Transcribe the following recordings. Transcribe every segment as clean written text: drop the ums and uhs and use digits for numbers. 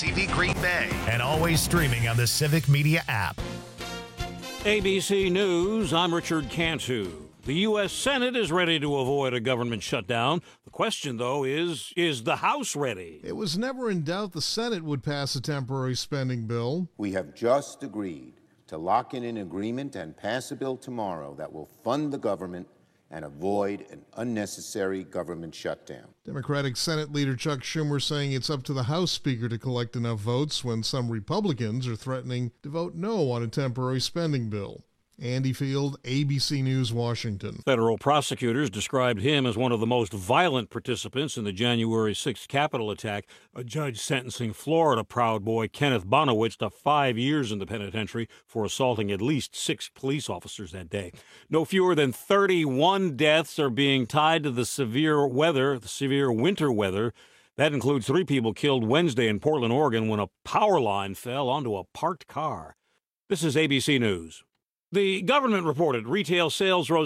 WCCV Green Bay, and always streaming on the Civic Media app. ABC News, I'm Richard Cantu. The U.S. Senate is ready to avoid a government shutdown. The question, though, is the House ready? It was never in doubt the Senate would pass a temporary spending bill. We have just agreed to lock in an agreement and pass a bill tomorrow that will fund the government and avoid an unnecessary government shutdown. Democratic Senate Leader Chuck Schumer saying it's up to the House Speaker to collect enough votes when some Republicans are threatening to vote no on a temporary spending bill. Andy Field, ABC News, Washington. Federal prosecutors described him as one of the most violent participants in the January 6th Capitol attack. A judge sentencing Florida Proud Boy Kenneth Bonowitz to 5 years in the penitentiary for assaulting at least 6 police officers that day. No fewer than 31 deaths are being tied to the severe winter weather. That includes 3 people killed Wednesday in Portland, Oregon, when a power line fell onto a parked car. This is ABC News. The government reported retail sales rose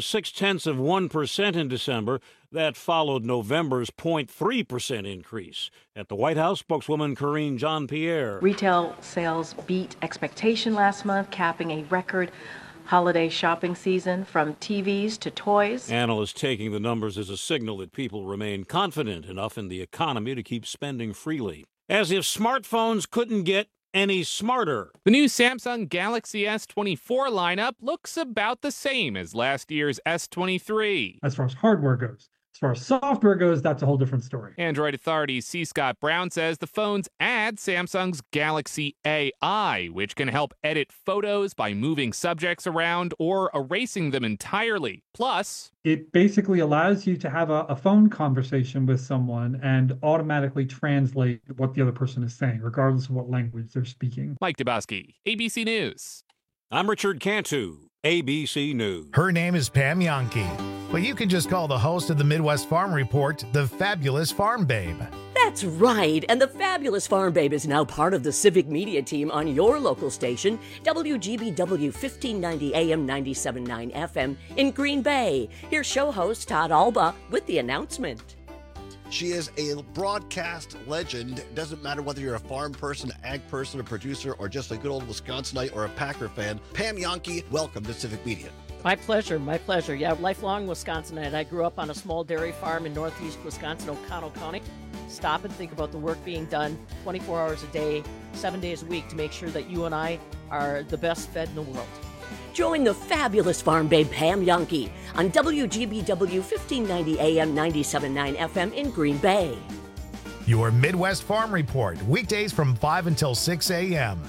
0.6% in December. That followed November's 0.3% increase. At the White House, spokeswoman Karine Jean-Pierre. Retail sales beat expectation last month, capping a record holiday shopping season from TVs to toys. Analysts taking the numbers as a signal that people remain confident enough in the economy to keep spending freely. As if smartphones couldn't get any smarter. The new Samsung Galaxy S24 lineup looks about the same as last year's S23. As far as hardware goes. As far as software goes, that's a whole different story. Android Authority C. Scott Brown says the phones add Samsung's Galaxy AI, which can help edit photos by moving subjects around or erasing them entirely. Plus, it basically allows you to have a phone conversation with someone and automatically translate what the other person is saying, regardless of what language they're speaking. Mike Dubowski, ABC News. I'm Richard Cantu, ABC News. Her name is Pam Jahnke, but you can just call the host of the Midwest Farm Report the Fabulous Farm Babe. That's right, and the Fabulous Farm Babe is now part of the Civic Media team on your local station, WGBW 1590 AM 97.9 FM in Green Bay. Here's show host Todd Alba with the announcement. She is a broadcast legend. Doesn't matter whether you're a farm person, ag person, a producer, or just a good old Wisconsinite or a Packer fan. Pam Jahnke, welcome to Civic Media. My pleasure, my pleasure. Yeah, lifelong Wisconsinite. I grew up on a small dairy farm in northeast Wisconsin, O'Connell County. Stop and think about the work being done 24 hours a day, 7 days a week to make sure that you and I are the best fed in the world. Join the Fabulous Farm Babe Pam Jahnke on WGBW 1590 AM 97.9 FM in Green Bay. Your Midwest Farm Report, weekdays from 5 until 6 a.m.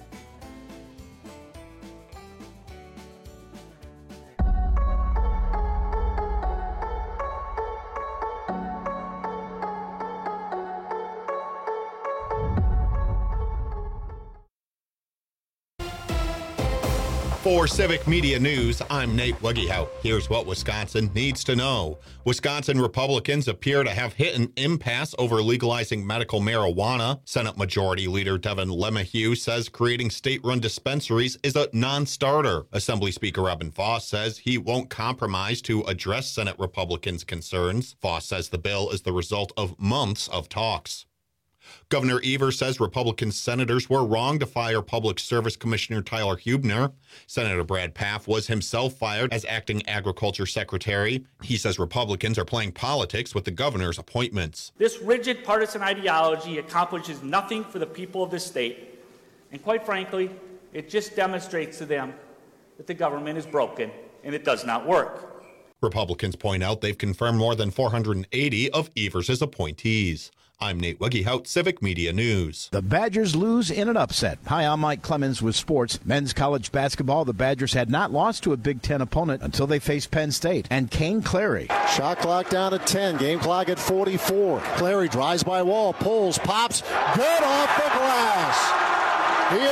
For Civic Media News, I'm Nate Wuggehout. Here's what Wisconsin needs to know. Wisconsin Republicans appear to have hit an impasse over legalizing medical marijuana. Senate Majority Leader Devin LeMahieu says creating state-run dispensaries is a non-starter. Assembly Speaker Evan Foss says he won't compromise to address Senate Republicans' concerns. Foss says the bill is the result of months of talks. Governor Evers says Republican senators were wrong to fire Public Service Commissioner Tyler Huebner. Senator Brad Pfaff was himself fired as acting agriculture secretary. He says Republicans are playing politics with the governor's appointments. This rigid partisan ideology accomplishes nothing for the people of this state. And quite frankly, it just demonstrates to them that the government is broken and it does not work. Republicans point out they've confirmed more than 480 of Evers' appointees. I'm Nate Wuggehout, Civic Media News. The Badgers lose in an upset. Hi, I'm Mike Clemens with sports. Men's college basketball, the Badgers had not lost to a Big Ten opponent until they faced Penn State. And Kane Clary. Shot clock down at 10, game clock at 44. Clary drives by wall, pulls, pops, good off the glass. He has been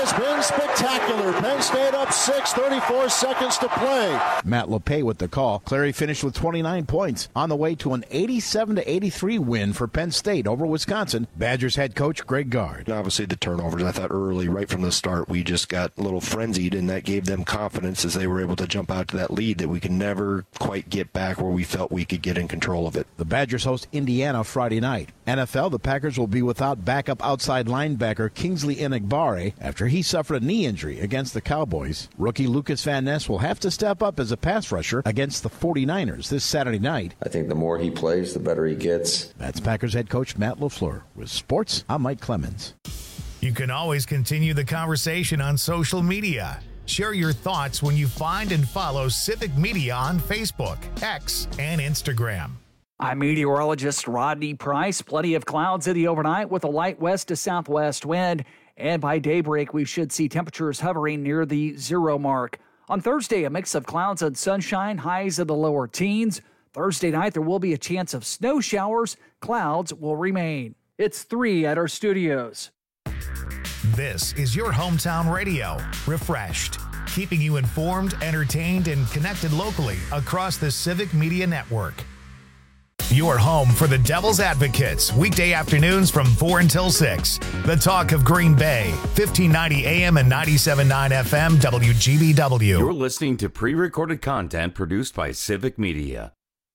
spectacular. Penn State up 6, 34 seconds to play. Matt LePay with the call. Clary finished with 29 points on the way to an 87-83 win for Penn State over Wisconsin. Badgers head coach Greg Gard. Obviously the turnovers, I thought early, right from the start, we just got a little frenzied, and that gave them confidence as they were able to jump out to that lead that we could never quite get back where we felt we could get in control of it. The Badgers host Indiana Friday night. NFL, the Packers will be without backup outside linebacker Kingsley Enagbare after he suffered a knee injury against the Cowboys. Rookie Lucas Van Ness will have to step up as a pass rusher against the 49ers this Saturday night. I think the more he plays, the better he gets. That's Packers head coach Matt LaFleur. With sports, I'm Mike Clemens. You can always continue the conversation on social media. Share your thoughts when you find and follow Civic Media on Facebook, X, and Instagram. I'm meteorologist Rodney Price. Plenty of clouds in the overnight with a light west to southwest wind. And by daybreak, we should see temperatures hovering near the 0 mark. On Thursday, a mix of clouds and sunshine, highs in the lower teens. Thursday night, there will be a chance of snow showers. Clouds will remain. It's 3 at our studios. This is your hometown radio, Refreshed, keeping you informed, entertained, and connected locally across the Civic Media Network. Your home for the Devil's Advocates, weekday afternoons from 4 until 6. The talk of Green Bay, 1590 AM and 97.9 FM, WGBW. You're listening to pre-recorded content produced by Civic Media.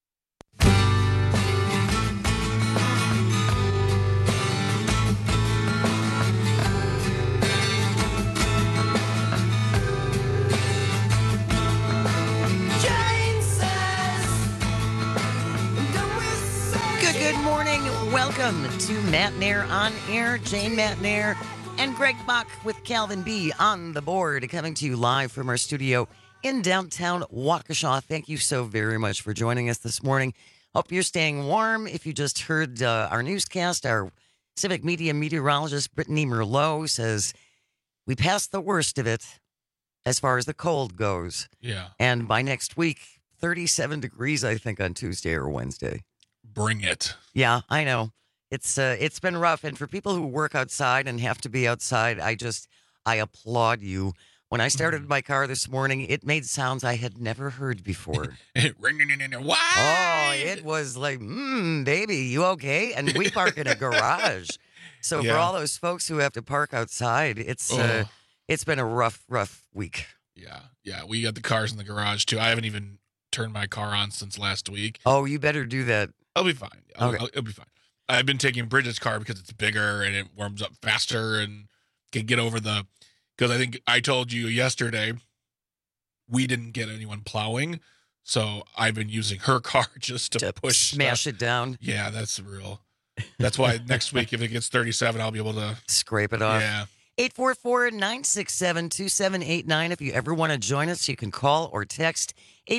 Welcome to Matt Nair on Air. Jane Matt Nair and Greg Bach with Calvin B on the board, coming to you live from our studio in downtown Waukesha. Thank you so very much for joining us this morning. Hope you're staying warm. If you just heard our newscast, our Civic Media meteorologist Brittany Merlot says we passed the worst of it as far as the cold goes. Yeah. And by next week, 37 degrees, I think, on Tuesday or Wednesday. Bring it. Yeah, I know. It's been rough. And for people who work outside and have to be outside, I applaud you. When I started my car this morning, it made sounds I had never heard before. What? Oh, it was like, baby, you okay? And we park in a garage. So for all those folks who have to park outside, it's been a rough week. Yeah, we got the cars in the garage too. I haven't even turned my car on since last week. Oh, you better do that. I'll be fine. Okay. It'll be fine. I've been taking Bridget's car because it's bigger and it warms up faster and can get over the... Because I think I told you yesterday, we didn't get anyone plowing, so I've been using her car just to push smash it down. Yeah, that's real. That's why next week, if it gets 37, I'll be able to... Scrape it off. Yeah. 844-967-2789. If you ever want to join us, you can call or text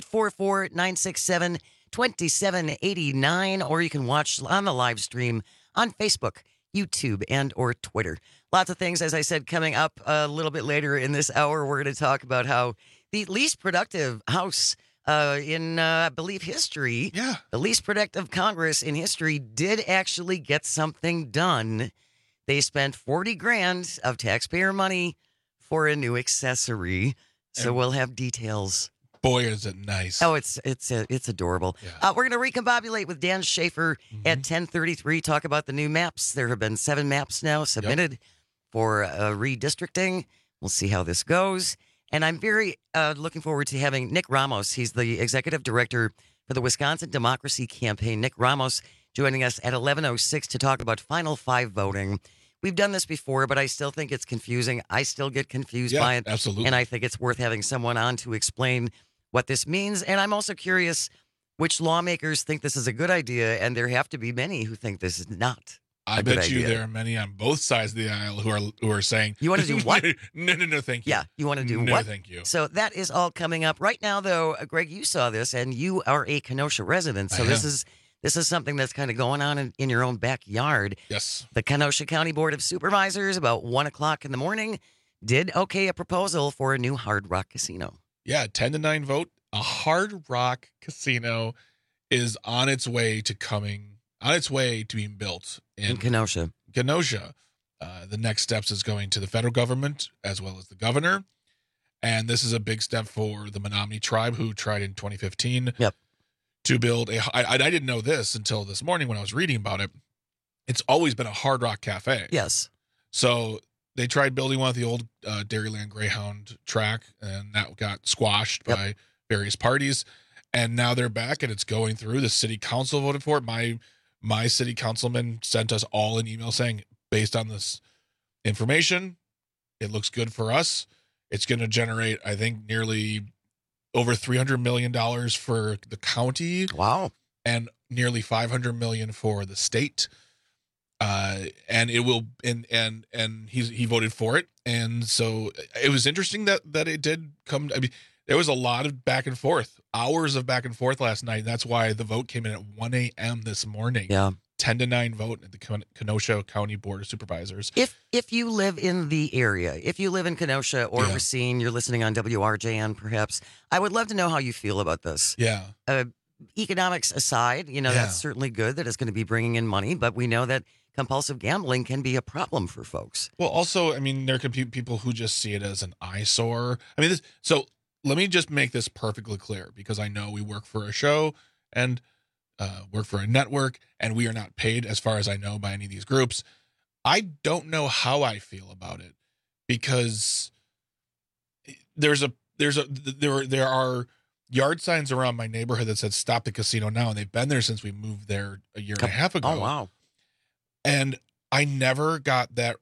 844-967-2789, or you can watch on the live stream on Facebook, YouTube, and or Twitter. Lots of things, as I said, coming up a little bit later in this hour. We're going to talk about how the least productive House in, I believe, history, the least productive Congress in history did actually get something done. They spent $40,000 of taxpayer money for a new accessory. So we'll have details. Boy, is it nice. Oh, it's adorable. Yeah. We're going to recombobulate with Dan Schaefer at 10:33, talk about the new maps. There have been 7 maps now submitted for redistricting. We'll see how this goes. And I'm very looking forward to having Nick Ramos. He's the executive director for the Wisconsin Democracy Campaign. Nick Ramos joining us at 11:06 to talk about Final 5 voting. We've done this before, but I still think it's confusing. I still get confused by it. Absolutely. And I think it's worth having someone on to explain what this means. And I'm also curious which lawmakers think this is a good idea, and there have to be many who think this is not I bet you there are many on both sides of the aisle who are saying, you want to do what? No, thank you. Yeah, you want to do what? No, thank you. So that is all coming up. Right now, though, Greg, you saw this, and you are a Kenosha resident, so this is something that's kind of going on in your own backyard. Yes. The Kenosha County Board of Supervisors, about 1 o'clock in the morning, did okay a proposal for a new Hard Rock casino. Yeah, 10-9 vote. A Hard Rock casino is on its way to being built in Kenosha. Kenosha. The next steps is going to the federal government as well as the governor. And this is a big step for the Menominee tribe, who tried in 2015 to build I didn't know this until this morning when I was reading about it. It's always been a Hard Rock Cafe. Yes. So they tried building one at the old Dairyland Greyhound track, and that got squashed by various parties. And now they're back, and it's going through. The city council voted for it. My city councilman sent us all an email saying, based on this information, it looks good for us. It's going to generate, I think, nearly over $300 million for the county. Wow. And nearly $500 million for the state. And it will, and he voted for it. And so it was interesting that it did come. I mean, there was a lot of back and forth, hours of back and forth last night. That's why the vote came in at 1 a.m. this morning. Yeah. 10-9 vote at the Kenosha County Board of Supervisors. If you live in the area, if you live in Kenosha or Racine, you're listening on WRJN perhaps, I would love to know how you feel about this. Yeah. Economics aside, that's certainly good that it's going to be bringing in money, but we know that compulsive gambling can be a problem for folks. Well, also, I mean, there could be people who just see it as an eyesore. I mean, so let me just make this perfectly clear, because I know we work for a show and work for a network, and we are not paid, as far as I know, by any of these groups. I don't know how I feel about it, because there are yard signs around my neighborhood that said "Stop the Casino Now," and they've been there since we moved there a year and a half ago. Oh, wow. And I never got that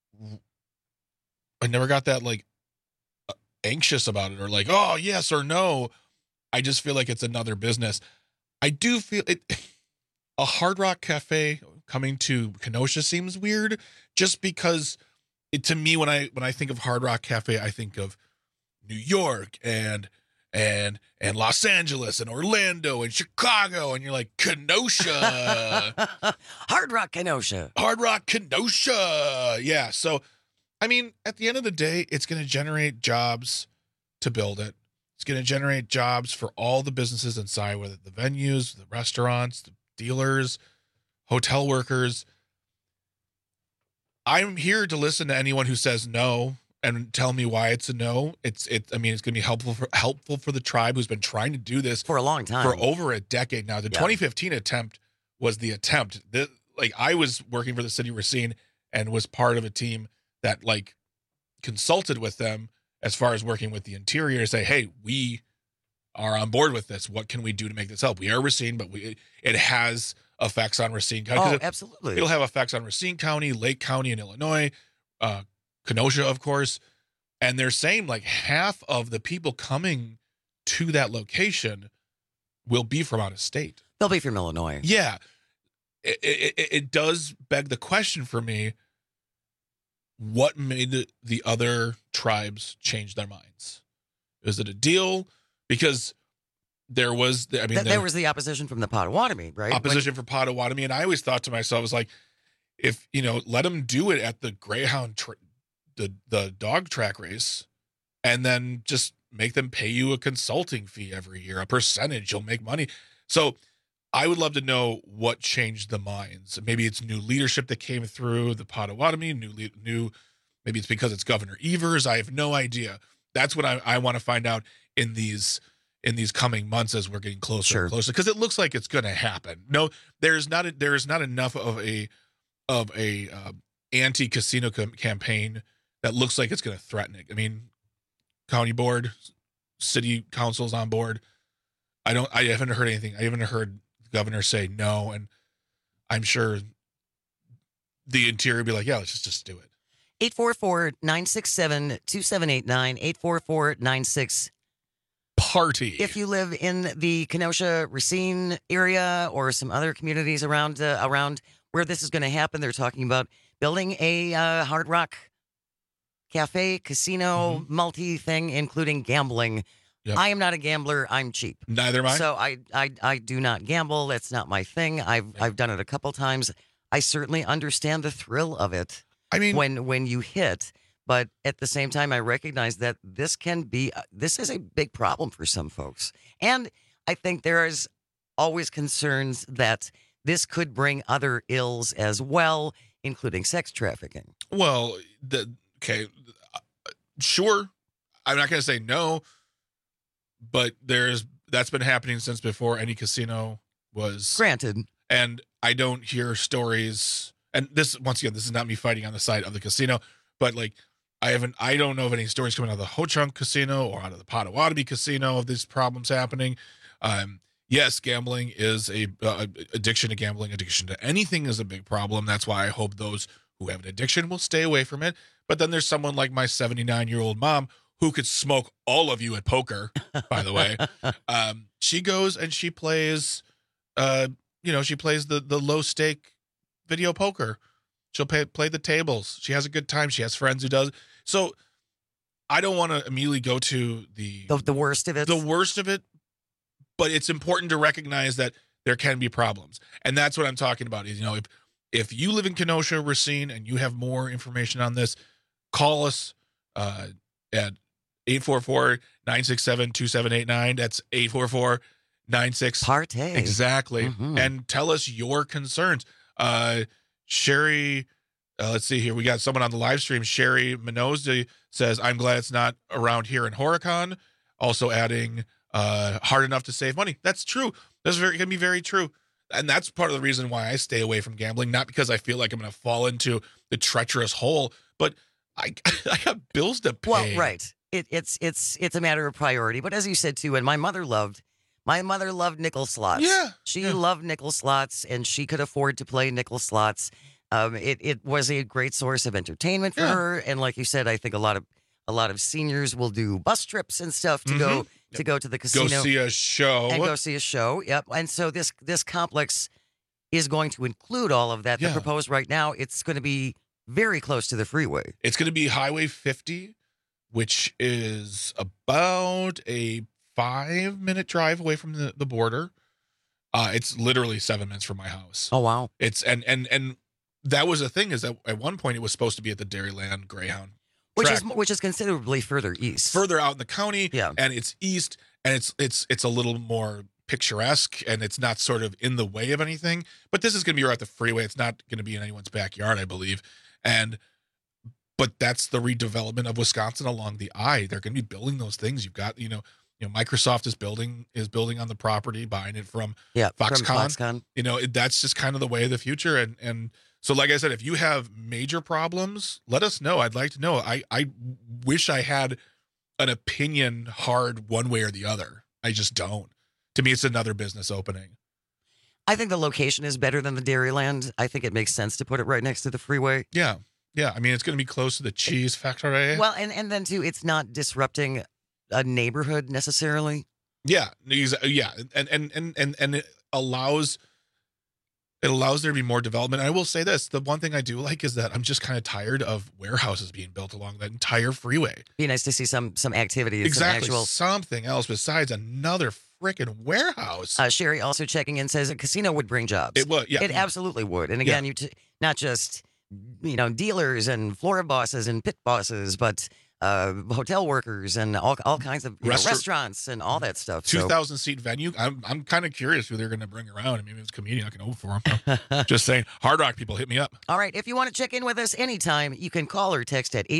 like anxious about it, or like, oh, yes or no. I just feel like it's another business. I do feel it. A Hard Rock Cafe coming to Kenosha seems weird, just because to me, when I think of Hard Rock Cafe, I think of New York and Los Angeles and Orlando and Chicago, and you're like, Kenosha. Hard Rock Kenosha. Hard Rock Kenosha. Yeah. So, I mean, at the end of the day, it's going to generate jobs to build it. It's going to generate jobs for all the businesses inside, whether the venues, the restaurants, the dealers, hotel workers. I'm here to listen to anyone who says no and tell me why it's a no. It's going to be helpful for the tribe, who's been trying to do this for a long time, for over a decade now. The 2015 attempt was the attempt. I was working for the city of Racine and was part of a team that consulted with them as far as working with the interior to say, hey, we are on board with this. What can we do to make this help? We are Racine, but it has effects on Racine County. Oh, absolutely. It'll have effects on Racine County, Lake County in Illinois, Kenosha, of course. And they're saying half of the people coming to that location will be from out of state. They'll be from Illinois. Yeah. It does beg the question for me, what made the other tribes change their minds? Is it a deal? Because there was the opposition from the Potawatomi, right? Opposition for Potawatomi. And I always thought to myself, I was like, if, let them do it at the Greyhound, the dog track race, and then just make them pay you a consulting fee every year, a percentage, you'll make money. So I would love to know what changed the minds. Maybe it's new leadership that came through the Potawatomi, new. Maybe it's because it's Governor Evers. I have no idea. That's what I want to find out in these coming months as we're getting closer and closer, because it looks like it's going to happen. No, there is not enough of a anti-casino campaign that looks like it's going to threaten it. I mean, county board, city council's on board. I haven't heard anything. I haven't heard the governor say no, and I'm sure the interior would be like, yeah, let's just do it. 844-967-2789, 844-96 Party. If you live in the Kenosha, Racine area or some other communities around where this is going to happen, they're talking about building a Hard Rock Cafe, casino, multi-thing, including gambling. Yep. I am not a gambler. I'm cheap. Neither am I. So I do not gamble. That's not my thing. I've done it a couple times. I certainly understand the thrill of it. I mean, when you hit, but at the same time, I recognize that this is a big problem for some folks. And I think there is always concerns that this could bring other ills as well. including sex trafficking. Well, sure. I'm not going to say no, but that's been happening since before any casino was granted. And I don't hear stories. And this, once again, this is not me fighting on the side of the casino, but like I don't know of any stories coming out of the Ho Chunk Casino or out of the Potawatomi Casino of these problems happening. Yes, gambling is addiction to gambling, addiction to anything is a big problem. That's why I hope those who have an addiction will stay away from it. But then there's someone like my 79-year-old mom who could smoke all of you at poker, by the way. She goes and she plays, she plays the low stake video poker. She'll play the tables. She has a good time. She has friends who does. So I don't want to immediately go to the worst of it. The worst of it. But it's important to recognize that there can be problems. And that's what I'm talking about is, if you live in Kenosha, Racine, and you have more information on this, call us at 844-967-2789. That's 844-96. Partay. Exactly. Mm-hmm. And tell us your concerns. Sherry, let's see here. We got someone on the live stream. Sherry Menozzi says, I'm glad it's not around here in Horicon. Also adding, hard enough to save money. That's true. That's can be very true. And that's part of the reason why I stay away from gambling, not because I feel like I'm going to fall into the treacherous hole, but I got bills to pay. Well, right. It's a matter of priority. But as you said too, and my mother loved nickel slots. Yeah. She loved nickel slots, and she could afford to play nickel slots. It was a great source of entertainment for her. And like you said, I think a lot of seniors will do bus trips and stuff to go to the casino. Go see a show. And go see a show. Yep. And so this complex is going to include all of that. The proposed right now, it's going to be very close to the freeway. It's going to be Highway 50, which is about a 5-minute drive away from the border. It's literally 7 minutes from my house. Oh, wow. It's and that was the thing, is that at one point it was supposed to be at the Dairyland Greyhound which is considerably further east. Further out in the county. Yeah. And it's east, and it's a little more picturesque, and it's not sort of in the way of anything. But this is going to be right at the freeway. It's not going to be in anyone's backyard, I believe. But that's the redevelopment of Wisconsin along the I. They're going to be building those things. You've got, Microsoft is building on the property, buying it from Foxconn. That's just kind of the way of the future. And so, like I said, if you have major problems, let us know. I'd like to know. I wish I had an opinion hard one way or the other. I just don't. To me, it's another business opening. I think the location is better than the Dairyland. I think it makes sense to put it right next to the freeway. Yeah. Yeah. I mean, it's going to be close to the cheese factory. Well, and then too, it's not disrupting a neighborhood necessarily. Yeah. Yeah. And it allows there to be more development. And I will say this, the one thing I do like is that I'm just kind of tired of warehouses being built along that entire freeway. Be nice to see some activity. Exactly. Something else besides another freaking warehouse. Sherry also checking in says a casino would bring jobs. It would, yeah. It absolutely would. And again, not just dealers and floor bosses and pit bosses, but hotel workers and all kinds of restaurants and all that stuff. 2,000-seat venue. I'm kind of curious who they're going to bring around. I mean, it's a comedian. I can open for them. Just saying. Hard Rock people, hit me up. All right. If you want to check in with us anytime, you can call or text at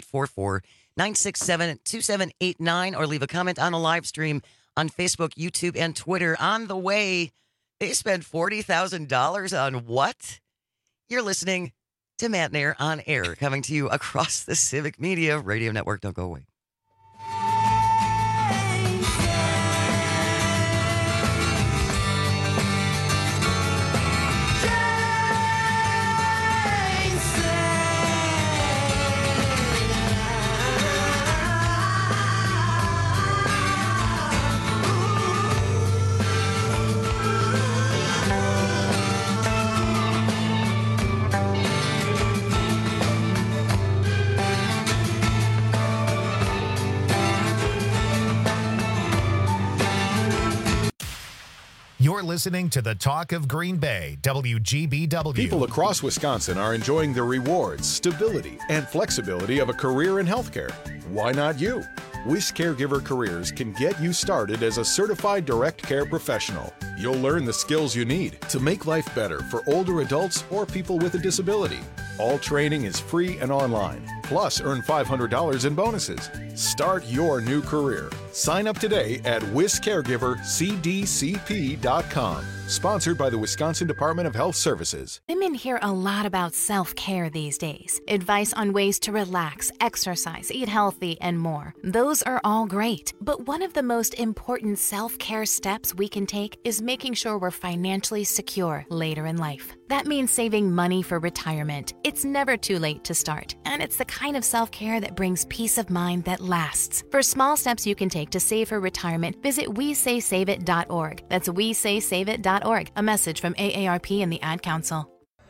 844-967-2789 or leave a comment on the live stream on Facebook, YouTube, and Twitter. On the way, they spent $40,000 on what? You're listening to Matt Nair on Air, coming to you across the Civic Media Radio Network. Don't go away. You're listening to the Talk of Green Bay, WGBW. People across Wisconsin are enjoying the rewards, stability, and flexibility of a career in healthcare. Why not you? Wish Caregiver Careers can get you started as a certified direct care professional. You'll learn the skills you need to make life better for older adults or people with a disability. All training is free and online. Plus, earn $500 in bonuses. Start your new career. Sign up today at wiscaregivercdcp.com. Sponsored by the Wisconsin Department of Health Services. Women hear a lot about self-care these days. Advice on ways to relax, exercise, eat healthy, and more. Those are all great. But one of the most important self-care steps we can take is making sure we're financially secure later in life. That means saving money for retirement. It's never too late to start, and it's the kind of self-care that brings peace of mind that lasts. For small steps you can take to save for retirement, visit WeSaySaveIt.org. That's WeSaySaveIt.org. A message from AARP and the Ad Council.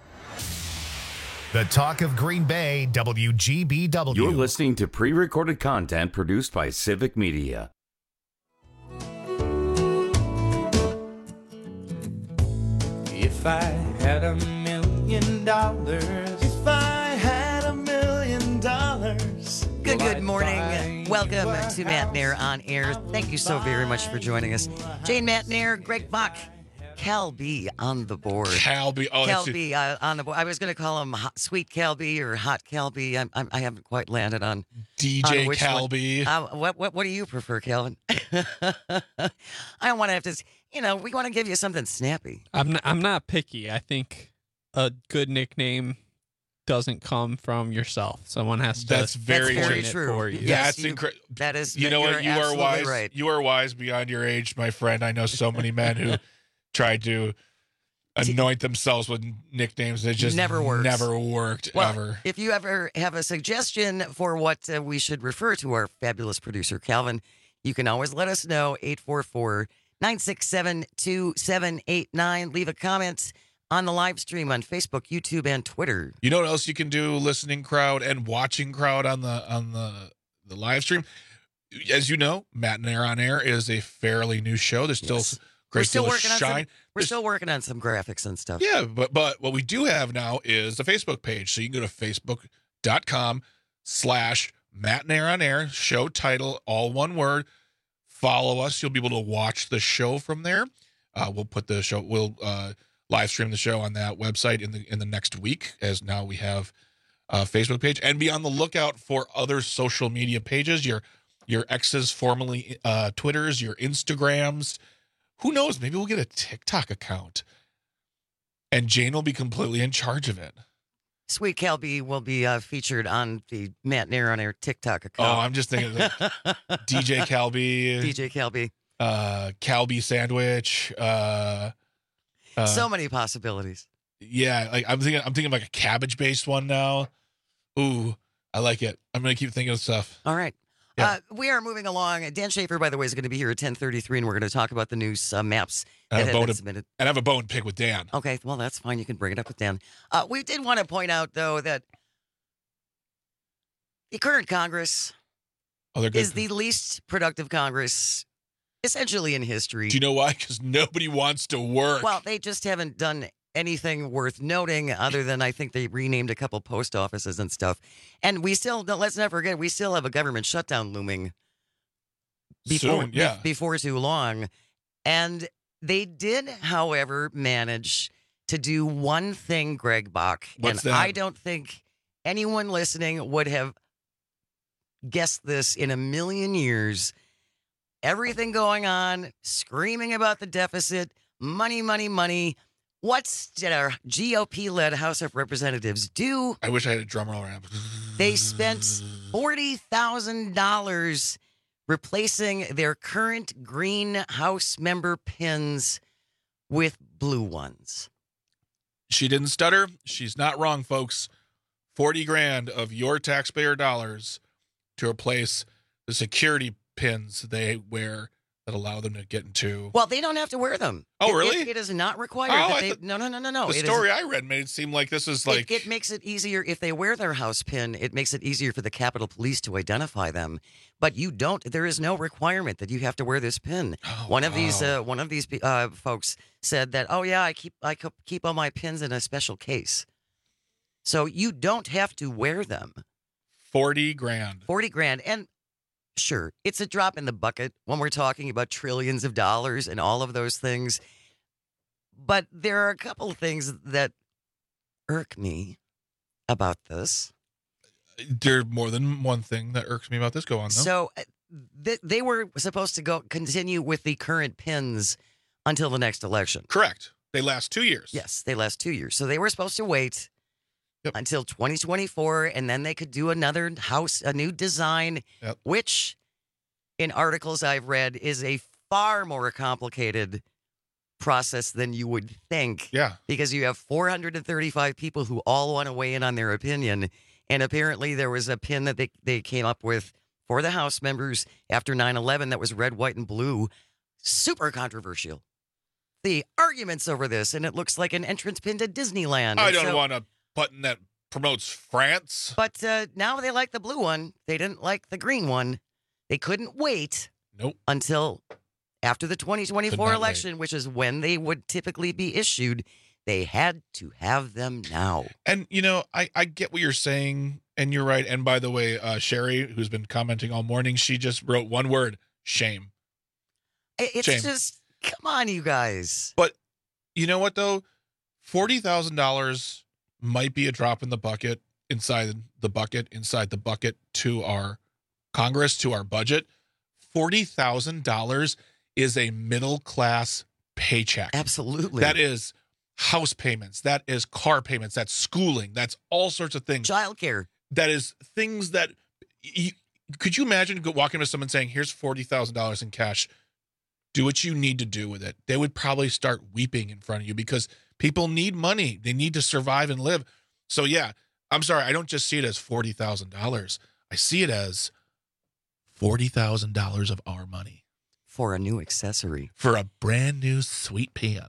The Talk of Green Bay, WGBW. You're listening to pre-recorded content produced by Civic Media. If I had $1 million, if I had $1 million. Good morning. Welcome to Matt Nair on Air. Thank you so very much for joining us. Jane Matt Nair, Greg Bach, Cal B on the board. Cal B. Oh, Cal B on the board. I was going to call him Sweet Cal B or Hot Cal B. I haven't quite landed on DJ on Cal B. What do you prefer, Calvin? I don't want to have to. We want to give you something snappy. I'm not picky. I think a good nickname doesn't come from yourself. Someone has to. That's very true. For you. Yes, That's incredible. That is. You know what? You are wise. Right. You are wise beyond your age, my friend. I know so many men who tried to anoint themselves with nicknames. It just never works. Never worked ever. If you ever have a suggestion for what we should refer to our fabulous producer Calvin, you can always let us know. 844-967-2789. Leave a comment on the live stream on Facebook, YouTube, and Twitter. You know what else you can do, listening crowd and watching crowd on the live stream? As you know, Matt and Air on Air is a fairly new show. There's still great deal of shine. We're still working on some graphics and stuff. Yeah, but what we do have now is the Facebook page. So you can go to facebook.com/Matt and Air on Air, show title, all one word. Follow us. You'll be able to watch the show from there. We'll put the show, we'll live stream the show on that website in the next week, as now we have a Facebook page. And be on the lookout for other social media pages, your X's, formerly Twitters, your Instagrams. Who knows? Maybe we'll get a TikTok account. And Jane will be completely in charge of it. Sweet Cal B will be featured on the Matt Nair on Air TikTok account. Oh, I'm just thinking DJ Cal B. DJ Cal B. Cal B sandwich. So many possibilities. Yeah, like I'm thinking like a cabbage-based one now. Ooh, I like it. I'm gonna keep thinking of stuff. All right. Yeah. We are moving along. Dan Schaefer, by the way, is going to be here at 10:33, and we're going to talk about the new maps that have been submitted. And I have a bone to pick with Dan. Okay, well, that's fine. You can bring it up with Dan. We did want to point out, though, that the current Congress is the least productive Congress, essentially, in history. Do you know why? Because nobody wants to work. Well, they just haven't done anything worth noting other than I think they renamed a couple post offices and stuff. And we still, let's not forget, we still have a government shutdown looming before too long. And they did, however, manage to do one thing, Greg Bach. What's and that? I don't think anyone listening would have guessed this in a million years. Everything going on, screaming about the deficit, money, money, money. What did our GOP-led House of Representatives do? I wish I had a drum roll around. They spent $40,000 replacing their current green House member pins with blue ones. She didn't stutter. She's not wrong, folks. $40,000 of your taxpayer dollars to replace the security pins they wear that allow them to get into. Well, they don't have to wear them. Oh, really? It is not required. No. The story I read made it seem like this is like... It makes it easier if they wear their house pin. It makes it easier for the Capitol Police to identify them. But you don't. There is no requirement that you have to wear this pin. One of these folks said that, oh yeah, I keep all my pins in a special case. So you don't have to wear them. $40,000. $40,000. And sure, it's a drop in the bucket when we're talking about trillions of dollars and all of those things. But there are a couple of things that irk me about this. There's more than one thing that irks me about this. Go on, though. So they were supposed to continue with the current pins until the next election. Correct. They last 2 years. Yes, they last 2 years. So they were supposed to wait until 2024, and then they could do another house, a new design, which in articles I've read is a far more complicated process than you would think. Yeah. Because you have 435 people who all want to weigh in on their opinion. And apparently there was a pin that they came up with for the House members after 9/11 that was red, white, and blue. Super controversial. The arguments over this, and it looks like an entrance pin to Disneyland. I don't want a button that promotes France. But now they like the blue one. They didn't like the green one. They couldn't wait until after the 2024 election, which is when they would typically be issued. They had to have them now. And, I get what you're saying, and you're right. And by the way, Sherry, who's been commenting all morning, she just wrote one word: shame. It's shame. Just, come on, you guys. But you know what, though? $40,000 might be a drop in the bucket inside the bucket to our Congress, to our budget. $40,000 is a middle-class paycheck. Absolutely. That is house payments. That is car payments. That's schooling. That's all sorts of things. Childcare. That is things that could you imagine walking to someone saying, here's $40,000 in cash. Do what you need to do with it. They would probably start weeping in front of you because people need money. They need to survive and live. So, yeah, I'm sorry. I don't just see it as $40,000. I see it as $40,000 of our money. For a new accessory. For a brand new sweet pan.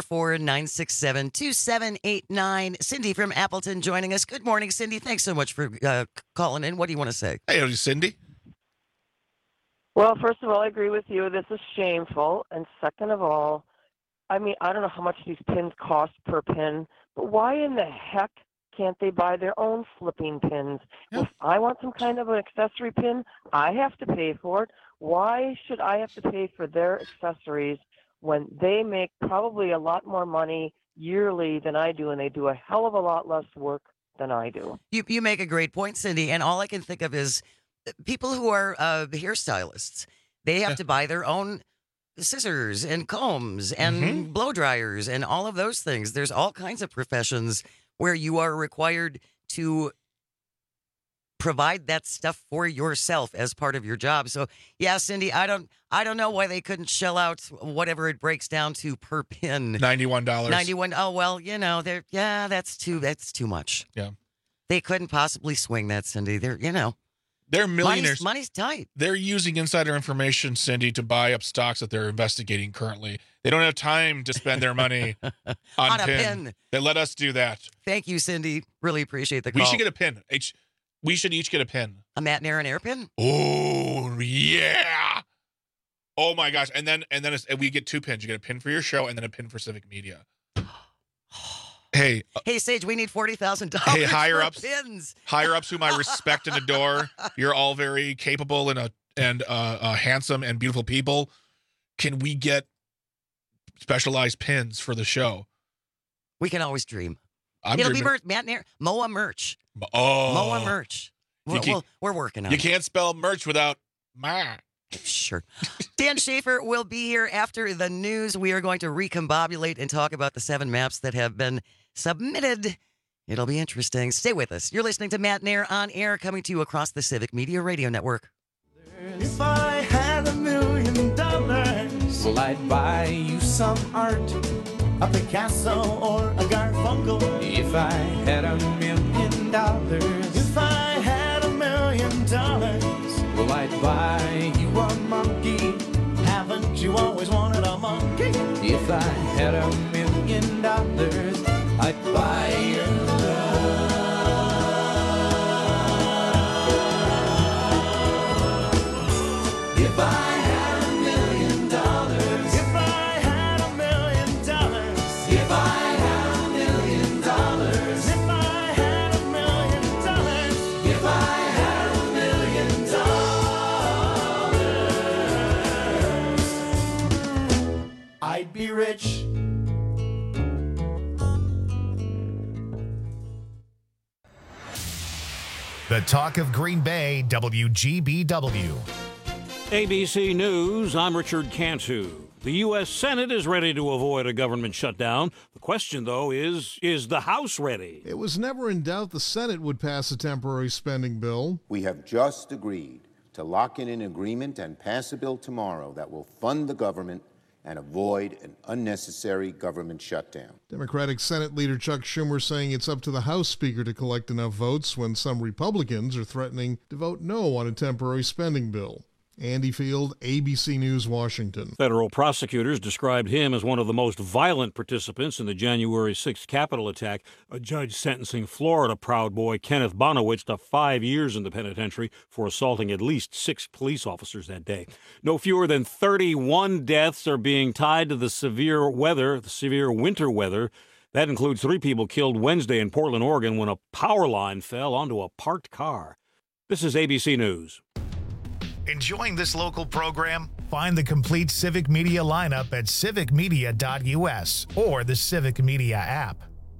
844-967-2789. Cindy from Appleton joining us. Good morning, Cindy. Thanks so much for calling in. What do you want to say? Hey, Cindy. Well, first of all, I agree with you. This is shameful. And second of all, I mean, I don't know how much these pins cost per pin, but why in the heck can't they buy their own flipping pins? Yeah. If I want some kind of an accessory pin, I have to pay for it. Why should I have to pay for their accessories when they make probably a lot more money yearly than I do, and they do a hell of a lot less work than I do? You make a great point, Cindy, and all I can think of is people who are hairstylists. They have to buy their own scissors and combs and blow dryers and all of those things. There's all kinds of professions where you are required to provide that stuff for yourself as part of your job. So, yeah, Cindy, I don't know why they couldn't shell out whatever it breaks down to per pin. $91. $91. Oh, well, that's too much. Yeah. They couldn't possibly swing that, Cindy. They're millionaires. Money's tight. They're using insider information, Cindy, to buy up stocks that they're investigating currently. They don't have time to spend their money on a pin. They let us do that. Thank you, Cindy. Really appreciate the call. We should get a pin. We should each get a pin. A Matt Nair and Air pin? Oh, yeah. Oh, my gosh. And then we get 2 pins. You get a pin for your show and then a pin for Civic Media. Hey, Sage, we need $40,000 hey, higher-ups, pins. Higher-ups whom I respect and adore. You're all very capable and handsome and beautiful people. Can we specialized pins for the show? We can always dream. It'll be merch, Matt Nair, MOA merch. Oh, MOA merch. We're working on it. You can't spell merch without ma. Sure. Dan Schaefer will be here after the news. We are going to recombobulate and talk about the 7 maps that have been submitted. It'll be interesting. Stay with us. You're listening to Matt Nair on Air, coming to you across the Civic Media Radio Network. If I had $1 million, well, I'd buy you some art, a Picasso or a Garfunkel. If I had $1 million, if I had $1 million, well, I'd buy you a monkey. Haven't you always wanted a monkey? If I had $1 million, I'd buy your love. If I had $1 million, if I had $1 million, if I had $1 million, if I had $1 million, if I had $1 million, I'd be rich. The talk of Green Bay, WGBW. ABC News, I'm Richard Cantu. The U.S. Senate is ready to avoid a government shutdown. The question, though, is the House ready? It was never in doubt the Senate would pass a temporary spending bill. We have just agreed to lock in an agreement and pass a bill tomorrow that will fund the government and avoid an unnecessary government shutdown. Democratic Senate Leader Chuck Schumer saying it's up to the House Speaker to collect enough votes when some Republicans are threatening to vote no on a temporary spending bill. Andy Field, ABC News, Washington. Federal prosecutors described him as one of the most violent participants in the January 6th Capitol attack. A judge sentencing Florida Proud Boy Kenneth Bonowitz to 5 years in the penitentiary for assaulting at least 6 police officers that day. No fewer than 31 deaths are being tied to the severe winter weather. That includes 3 people killed Wednesday in Portland, Oregon, when a power line fell onto a parked car. This is ABC News. Enjoying this local program? Find the complete Civic Media lineup at civicmedia.us or the Civic Media app.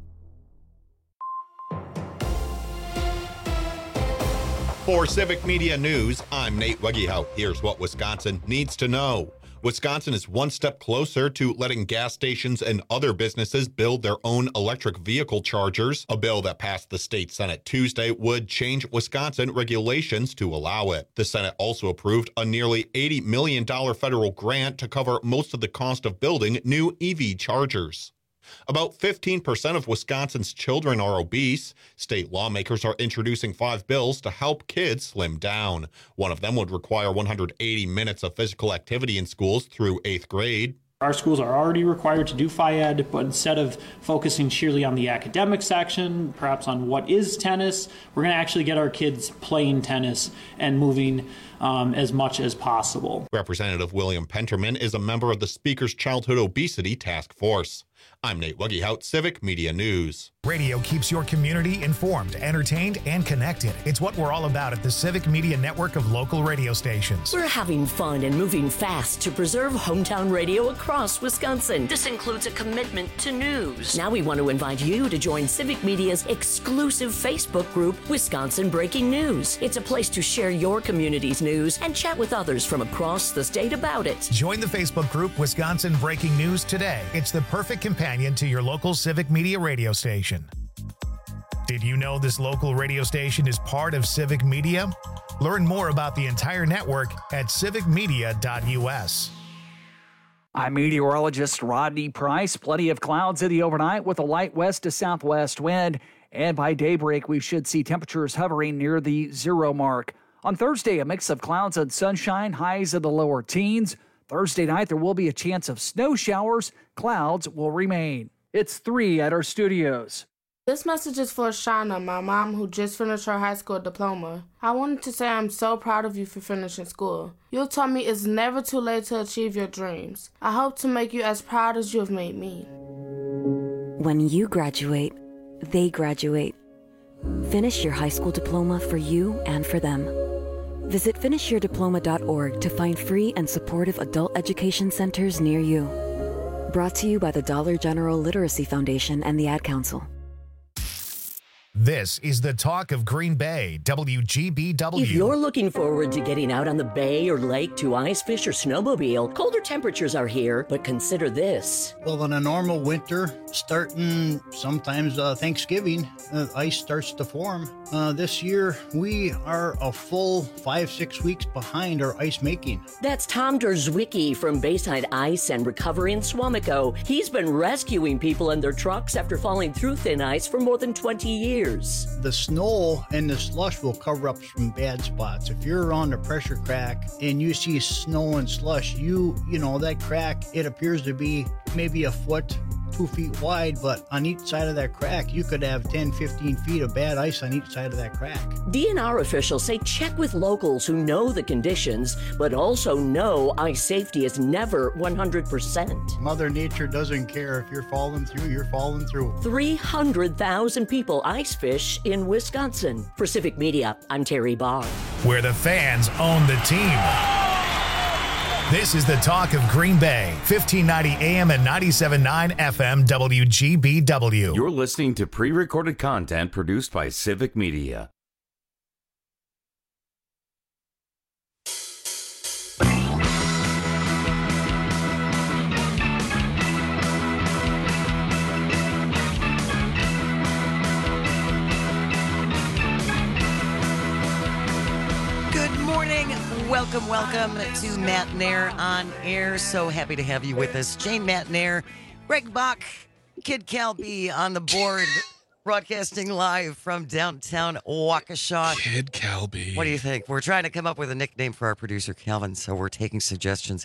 For Civic Media News, I'm Nate Wegehout. Here's what Wisconsin needs to know. Wisconsin is one step closer to letting gas stations and other businesses build their own electric vehicle chargers. A bill that passed the state Senate Tuesday would change Wisconsin regulations to allow it. The Senate also approved a nearly $80 million federal grant to cover most of the cost of building new EV chargers. About 15% of Wisconsin's children are obese. State lawmakers are introducing 5 bills to help kids slim down. One of them would require 180 minutes of physical activity in schools through 8th grade. Our schools are already required to do Phy-Ed, but instead of focusing sheerly on the academic section, perhaps on what is tennis, we're going to actually get our kids playing tennis and moving as much as possible. Representative William Penterman is a member of the Speaker's Childhood Obesity Task Force. I'm Nate Wegehout, Civic Media News. Radio keeps your community informed, entertained, and connected. It's what we're all about at the Civic Media network of local radio stations. We're having fun and moving fast to preserve hometown radio across Wisconsin. This includes a commitment to news. Now we want to invite you to join Civic Media's exclusive Facebook group, Wisconsin Breaking News. It's a place to share your community's news and chat with others from across the state about it. Join the Facebook group, Wisconsin Breaking News, today. It's the perfect companion to your local Civic Media radio station. Did you know this local radio station is part of Civic Media? Learn more about the entire network at civicmedia.us. I'm meteorologist Rodney Price. Plenty of clouds in the overnight with a light west to southwest wind. And by daybreak, we should see temperatures hovering near the 0 mark. On Thursday, a mix of clouds and sunshine, highs in the lower teens. Thursday night, there will be a chance of snow showers. Clouds will remain. It's 3 at our studios. This message is for Shauna, my mom, who just finished her high school diploma. I wanted to say I'm so proud of you for finishing school. You taught me it's never too late to achieve your dreams. I hope to make you as proud as you have made me. When you graduate, they graduate. Finish your high school diploma for you and for them. Visit finishyourdiploma.org to find free and supportive adult education centers near you. Brought to you by the Dollar General Literacy Foundation and the Ad Council. This is the talk of Green Bay, WGBW. If you're looking forward to getting out on the bay or lake to ice fish or snowmobile, colder temperatures are here, but consider this. Well, in a normal winter, starting sometimes Thanksgiving, ice starts to form. This year, we are a full 5-6 weeks behind our ice making. That's Tom Derzwicki from Bayside Ice and Recovery in Swamico. He's been rescuing people and their trucks after falling through thin ice for more than 20 years. The snow and the slush will cover up some bad spots. If you're around a pressure crack and you see snow and slush, you know that crack, it appears to be maybe a foot, 2 feet wide, but on each side of that crack, you could have 10, 15 feet of bad ice on each side of that crack. DNR officials say check with locals who know the conditions, but also know ice safety is never 100%. Mother Nature doesn't care. If you're falling through, you're falling through. 300,000 people ice fish in Wisconsin. For Civic Media, I'm Terry Barr. Where the fans own the team. This is the talk of Green Bay, 1590 AM and 97.9 FM WGBW. You're listening to pre-recorded content produced by Civic Media. Good morning. Welcome to Matt Nair on Air. So happy to have you with us. Jane Matt Nair, Greg Bach, Kid Calby on the board, broadcasting live from downtown Waukesha. Kid Calby. What do you think? We're trying to come up with a nickname for our producer, Calvin, so we're taking suggestions.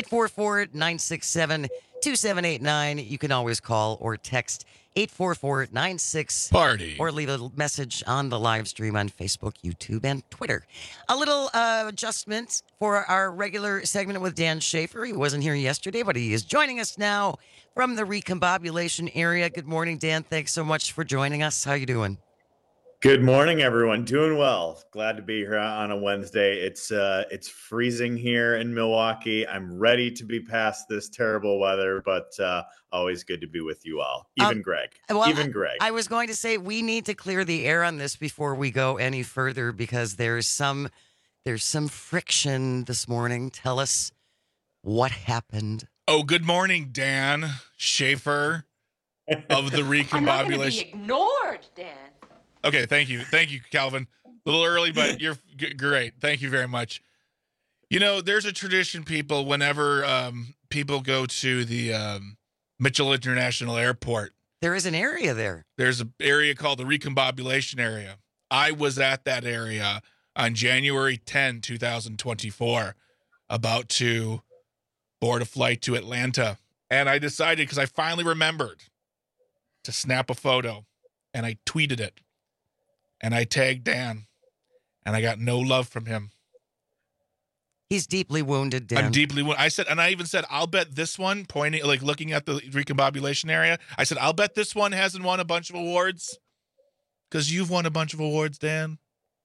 844-967-2789. You can always call or text 844-96 Party, or leave a message on the live stream on Facebook, YouTube, and Twitter. A little adjustment for our regular segment with Dan Schaefer. He wasn't here yesterday, but he is joining us now from the recombobulation area. Good morning, Dan. Thanks so much for joining us. How you doing? Good morning, everyone. Doing well. Glad to be here on a Wednesday. It's freezing here in Milwaukee. I'm ready to be past this terrible weather, but always good to be with you all. Even Greg. Greg. I was going to say we need to clear the air on this before we go any further because there's some friction this morning. Tell us what happened. Oh, good morning, Dan Schaefer of the recombobulation. I'm not going to be ignored, Dan. Okay, thank you, Calvin. A little early, but you're great. Thank you very much. You know, there's a tradition, people, whenever people go to the Mitchell International Airport. There is an area there. There's an area called the recombobulation area. I was at that area on January 10, 2024, about to board a flight to Atlanta. And I decided, because I finally remembered, to snap a photo, and I tweeted it. And I tagged Dan, and I got no love from him. He's deeply wounded, Dan. I'm deeply wounded. I said, and I even said, I'll bet this one, pointing, like looking at the recombobulation area, I said, I'll bet this one hasn't won a bunch of awards. Because you've won a bunch of awards, Dan.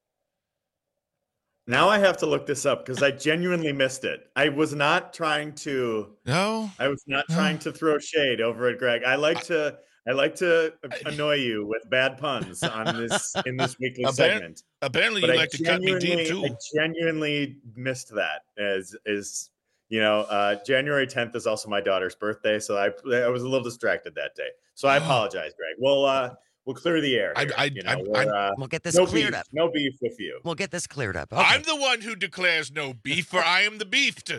Now I have to look this up because I genuinely missed it. I was not trying to. No. I was not trying to throw shade over at Greg. I like to annoy you with bad puns in this weekly segment. Apparently, but you like to cut me deep too. I genuinely missed that. January 10th is also my daughter's birthday, so I was a little distracted that day. So I apologize, Greg. We'll clear the air. We'll get this cleared up. No beef with you. We'll get this cleared up. Okay. I'm the one who declares no beef, for I am the beefed.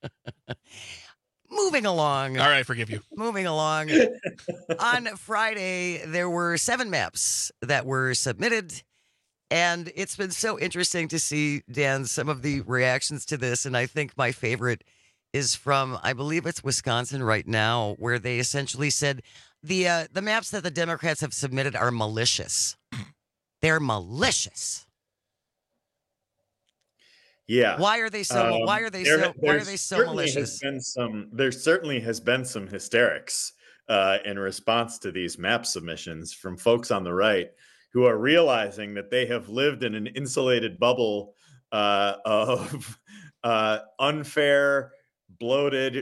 Moving along. All right, forgive you. Moving along. On Friday, there were 7 maps that were submitted. And it's been so interesting to see, Dan, some of the reactions to this. And I think my favorite is from, I believe it's Wisconsin right now, where they essentially said the maps that the Democrats have submitted are malicious. They're malicious. Yeah. Why are they so malicious? There certainly has been some hysterics in response to these map submissions from folks on the right who are realizing that they have lived in an insulated bubble of unfair, bloated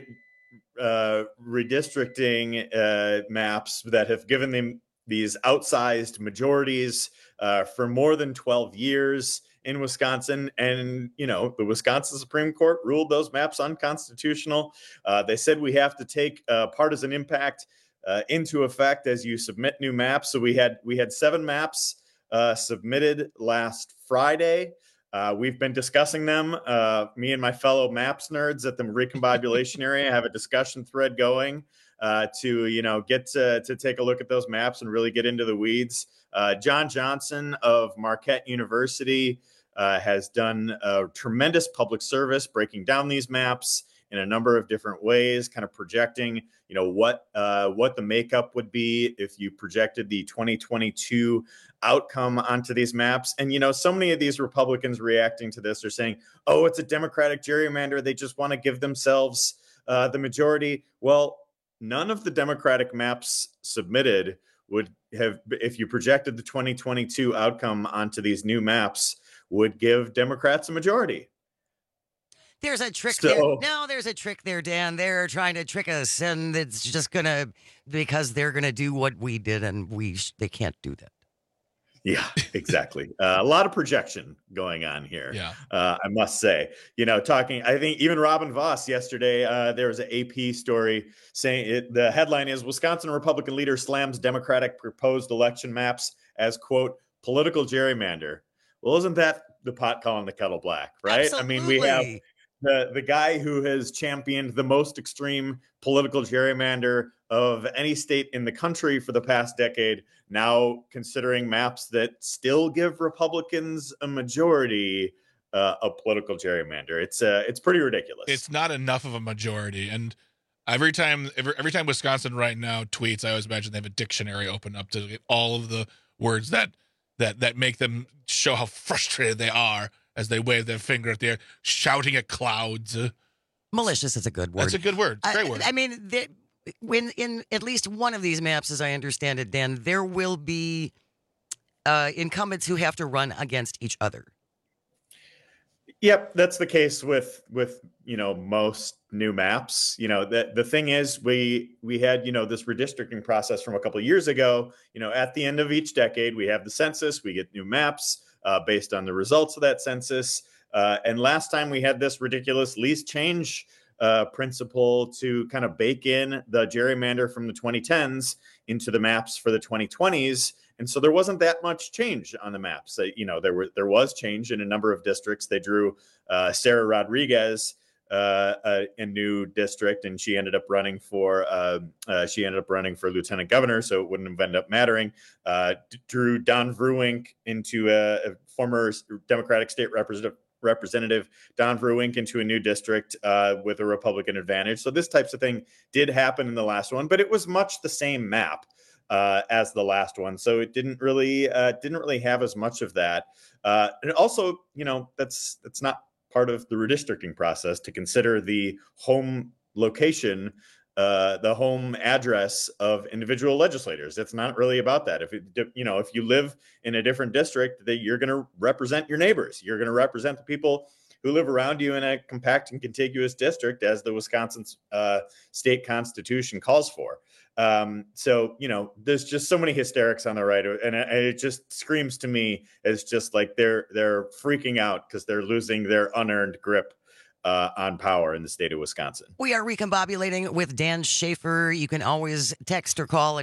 redistricting maps that have given them these outsized majorities for more than 12 years in Wisconsin. And, the Wisconsin Supreme Court ruled those maps unconstitutional. They said we have to take partisan impact into effect as you submit new maps. So we had 7 maps submitted last Friday. We've been discussing them. Me and my fellow maps nerds at the recombobulation area have a discussion thread going to get to take a look at those maps and really get into the weeds. John Johnson of Marquette University has done a tremendous public service breaking down these maps in a number of different ways, kind of projecting, what the makeup would be if you projected the 2022 outcome onto these maps. And, so many of these Republicans reacting to this are saying, oh, it's a Democratic gerrymander. They just want to give themselves the majority. Well, none of the Democratic maps submitted would have, if you projected the 2022 outcome onto these new maps, would give Democrats a majority. There's a trick there. No, there's a trick there, Dan. They're trying to trick us, and it's just because they're gonna do what we did, and they can't do that. Yeah, exactly. A lot of projection going on here. Yeah, I must say. I think even Robin Voss yesterday, there was an AP story saying the headline is Wisconsin Republican leader slams Democratic proposed election maps as, quote, political gerrymander. Well, isn't that the pot calling the kettle black, right? Absolutely. I mean, we have the guy who has championed the most extreme political gerrymander of any state in the country for the past decade, now considering maps that still give Republicans a majority of political gerrymander. It's pretty ridiculous. It's not enough of a majority. And every time Wisconsin right now tweets, I always imagine they have a dictionary open up to get all of the words that make them show how frustrated they are as they wave their finger at the air, shouting at clouds. Malicious is a good word. That's a good word. It's a great word. I mean, when in at least one of these maps, as I understand it, Dan, there will be incumbents who have to run against each other. Yep, that's the case with most new maps. The thing is, we had this redistricting process from a couple of years ago. At the end of each decade, we have the census. We get new maps based on the results of that census. And last time we had this ridiculous least change principle to kind of bake in the gerrymander from the 2010s into the maps for the 2020s. And so there wasn't that much change on the maps. There was change in a number of districts. They drew Sarah Rodriguez a new district, and she ended up running for lieutenant governor, so it wouldn't have ended up mattering. Drew Don Vruwink into a former Democratic state representative Don Vruwink into a new district with a Republican advantage. So this types of thing did happen in the last one, but it was much the same map as the last one, so it didn't really have as much of that. And also, that's not part of the redistricting process to consider the home location, the home address of individual legislators. It's not really about that. If you live in a different district, that you're going to represent your neighbors. You're going to represent the people who live around you in a compact and contiguous district, as the Wisconsin state constitution calls for. So there's just so many hysterics on the right, and it just screams to me as just like they're freaking out because they're losing their unearned grip on power in the state of Wisconsin. We are recombobulating with Dan Schaefer. You can always text or call at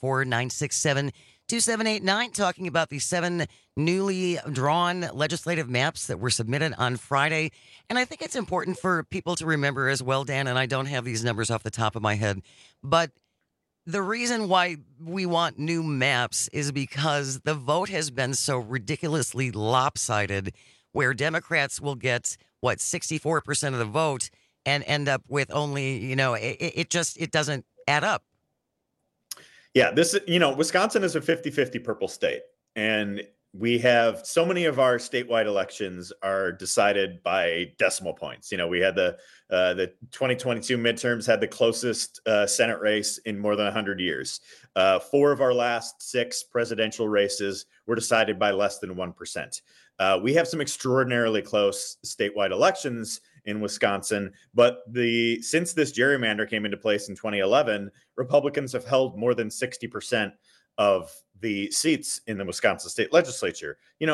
844-967-2789, talking about the 7 newly drawn legislative maps that were submitted on Friday. And I think it's important for people to remember as well, Dan, and I don't have these numbers off the top of my head, but the reason why we want new maps is because the vote has been so ridiculously lopsided, where Democrats will get 64% of the vote and end up with only, it doesn't add up. Yeah, Wisconsin is a 50-50 purple state, and we have so many of our statewide elections are decided by decimal points. We had the 2022 midterms had the closest Senate race in more than 100 years. 4 of our last 6 presidential races were decided by less than 1%. We have some extraordinarily close statewide elections in Wisconsin, but since this gerrymander came into place in 2011, Republicans have held more than 60% of the seats in the Wisconsin state legislature.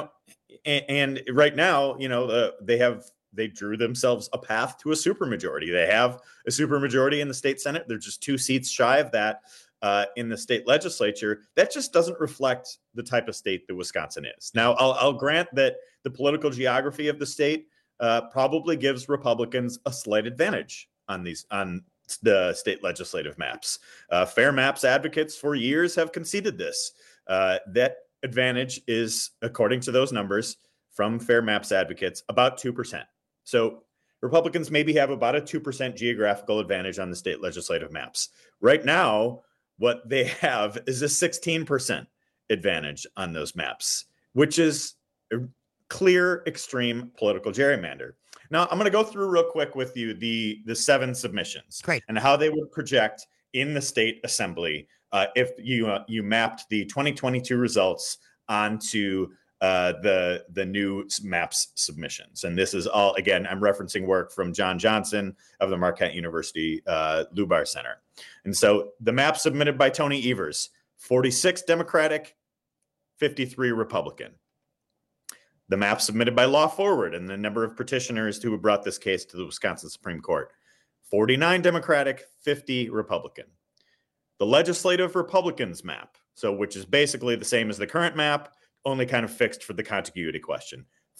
And right now, they drew themselves a path to a supermajority. They have a supermajority in the state Senate. They're just 2 seats shy of that in the state legislature. That just doesn't reflect the type of state that Wisconsin is. Now, I'll grant that the political geography of the state probably gives Republicans a slight advantage on the state legislative maps. Fair maps advocates for years have conceded this. That advantage is, according to those numbers from Fair Maps advocates, about 2%. So Republicans maybe have about a 2% geographical advantage on the state legislative maps. Right now, what they have is a 16% advantage on those maps, which is a clear, extreme political gerrymander. Now, I'm going to go through real quick with you the 7 submissions. Great. And how they would project in the state assembly if you mapped the 2022 results onto the new maps submissions. And this is all, again, I'm referencing work from John Johnson of the Marquette University Lubar Center. And so the map submitted by Tony Evers, 46 Democratic, 53 Republican. The map submitted by Law Forward and the number of petitioners who brought this case to the Wisconsin Supreme Court, 49 Democratic, 50 Republican. The Legislative Republicans map, which is basically the same as the current map, only kind of fixed for the contiguity question.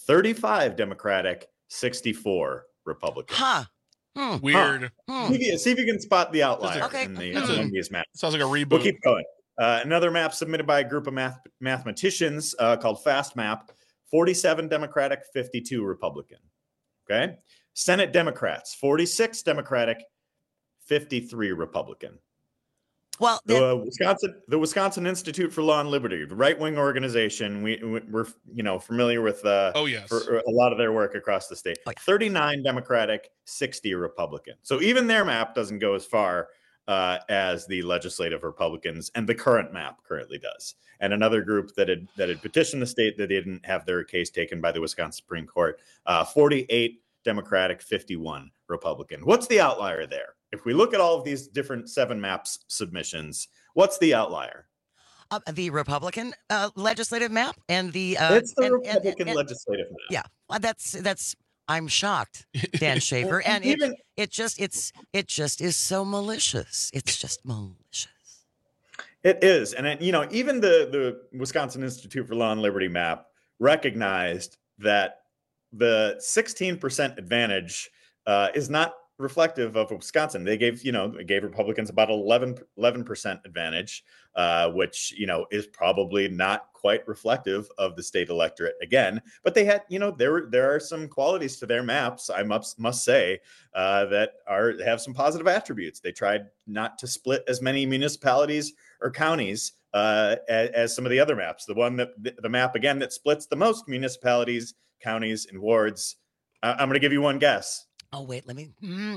35 Democratic, 64 Republican. Weird. See if you can spot the outlier Okay. in these maps. Sounds like a reboot. We'll keep going. Another map submitted by a group of mathematicians called FastMap, 47 Democratic, 52 Republican. Okay. Senate Democrats, 46 Democratic, 53 Republican. Well, the Wisconsin Institute for Law and Liberty, the right-wing organization, we're familiar with for a lot of their work across the state. 39 Democratic, 60 Republican. So even their map doesn't go as far as the legislative Republicans and the current map currently does. And another group that had petitioned the state that they didn't have their case taken by the Wisconsin Supreme Court, 48 Democratic, 51 Republican. What's the outlier there? If we look at all of these different 7 maps submissions, what's the outlier? The Republican legislative map and the it's the Republican legislative map. Yeah, that's. I'm shocked, Dan Schaefer, and it just is so malicious. It's just malicious. It is, and even the Wisconsin Institute for Law and Liberty map recognized that the 16% advantage is not reflective of Wisconsin. They gave Republicans about 11% advantage, which is probably not quite reflective of the state electorate again. But they had there are some qualities to their maps, I must say, that have some positive attributes. They tried not to split as many municipalities or counties as some of the other maps. The map again that splits the most municipalities, counties, and wards. I'm going to give you one guess. Oh wait, let me.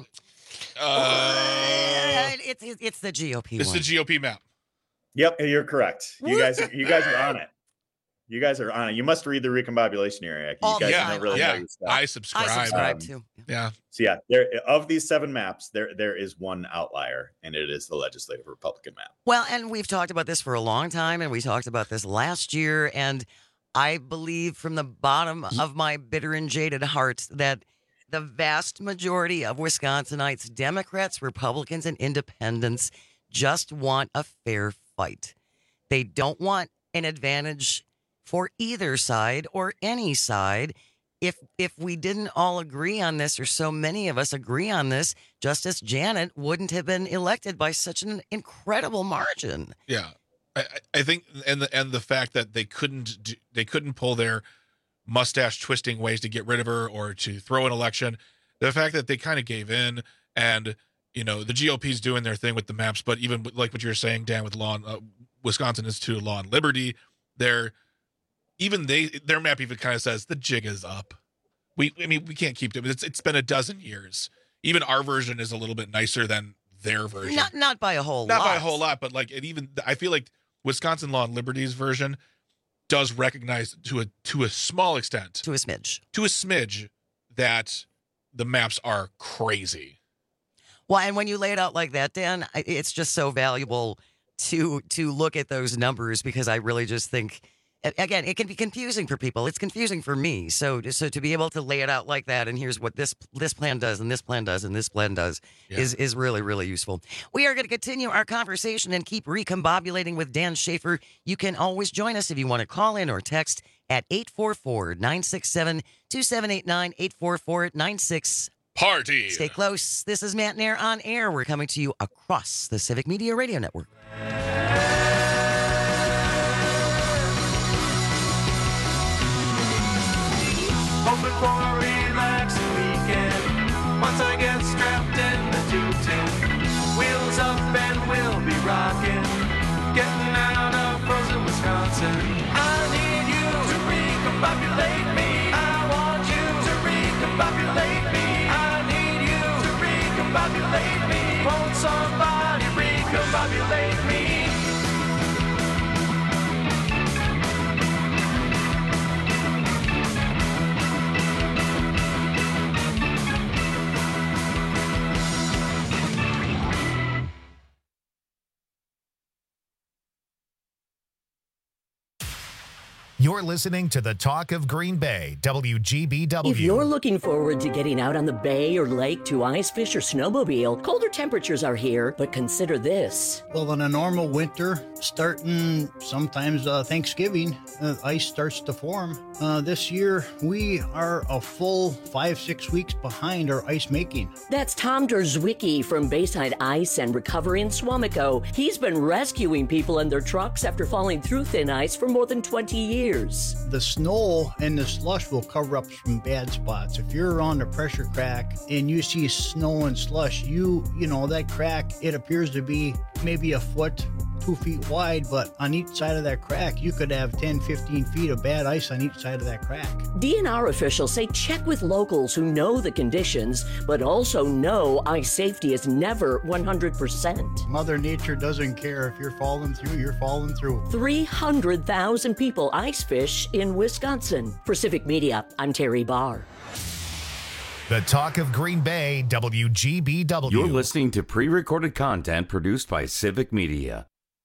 It's the GOP. It's the GOP map. Yep, you're correct. You guys are on it. You guys are on it. You must read the recombobulation area. You guys don't really know your stuff. I subscribe too. Yeah. So yeah, there of these 7 maps, there is one outlier, and it is the legislative Republican map. Well, and we've talked about this for a long time, and we talked about this last year, and I believe from the bottom of my bitter and jaded heart that the vast majority of Wisconsinites, Democrats, Republicans, and independents just want a fair fight. They don't want an advantage for either side or any side. If we didn't all agree on this, or so many of us agree on this, Justice Janet wouldn't have been elected by such an incredible margin. Yeah, I think, and the fact that they couldn't pull their mustache twisting ways to get rid of her or to throw an election. The fact that they kind of gave in, and the GOP's doing their thing with the maps, but even like what you were saying, Dan, with Wisconsin Institute of Law and Liberty, their map even kind of says the jig is up. We can't keep it. It's been a dozen years. Even our version is a little bit nicer than their version. Not by a whole lot. Not by a whole lot, but I feel like Wisconsin Law and Liberty's version does recognize to a small extent, to a smidge, that the maps are crazy. Well, and when you lay it out like that, Dan, it's just so valuable to look at those numbers, because I really just think, again, it can be confusing for people. It's confusing for me. So to be able to lay it out like that, and here's what this plan does, and this plan does, and this plan does, is really, really useful. We are going to continue our conversation and keep recombobulating with Dan Schaefer. You can always join us if you want to call in or text at 844-967-2789, 844-96. Party. Stay close. This is Matt Nair on air. We're coming to you across the Civic Media Radio Network. Hoping for a relaxing weekend. Once I get strapped in the 210, wheels up and we'll be rocking, getting out of frozen Wisconsin. I need you to recombobulate me. I want you to recombobulate me. I need you to recombobulate me. Won't somebody recombobulate me? You're listening to the Talk of Green Bay, WGBW. If you're looking forward to getting out on the bay or lake to ice fish or snowmobile, colder temperatures are here, but consider this. Well, in a normal winter, starting sometimes Thanksgiving, ice starts to form. This year, we are a full 5-6 weeks behind our ice making. That's Tom Derzwicki from Bayside Ice and Recovery in Swamico. He's been rescuing people and their trucks after falling through thin ice for more than 20 years. The snow and the slush will cover up some bad spots. If you're on the pressure crack and you see snow and slush, you know that crack, it appears to be maybe a foot, 2 feet wide, but on each side of that crack, you could have 10, 15 feet of bad ice on each side of that crack. DNR officials say check with locals who know the conditions, but also know ice safety is never 100%. Mother Nature doesn't care. If you're falling through, you're falling through. 300,000 people ice fish in Wisconsin. For Civic Media, I'm Terry Barr. The Talk of Green Bay, WGBW. You're listening to pre-recorded content produced by Civic Media.